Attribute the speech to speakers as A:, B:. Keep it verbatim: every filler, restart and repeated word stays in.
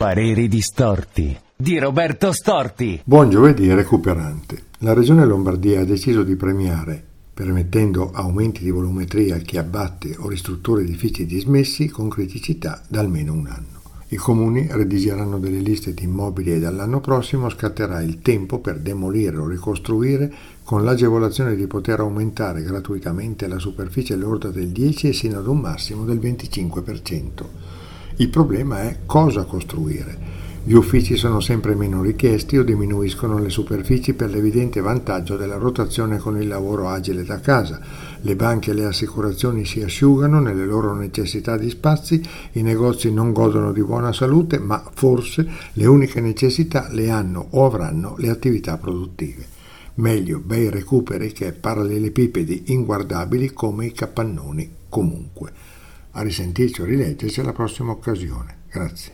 A: Pareri distorti di Roberto Storti.
B: Buon giovedì recuperante. La Regione Lombardia ha deciso di premiare, permettendo aumenti di volumetria a chi abbatte o ristruttura edifici dismessi con criticità da almeno un anno. I comuni redigeranno delle liste di immobili e dall'anno prossimo scatterà il tempo per demolire o ricostruire, con l'agevolazione di poter aumentare gratuitamente la superficie lorda del dieci e sino ad un massimo del venticinque per cento. Il problema è cosa costruire. Gli uffici sono sempre meno richiesti o diminuiscono le superfici per l'evidente vantaggio della rotazione con il lavoro agile da casa. Le banche e le assicurazioni si asciugano nelle loro necessità di spazi, i negozi non godono di buona salute, ma forse le uniche necessità le hanno o avranno le attività produttive. Meglio bei recuperi che parallelepipedi inguardabili come i capannoni comunque. A risentirci o rileggerci alla prossima occasione. Grazie.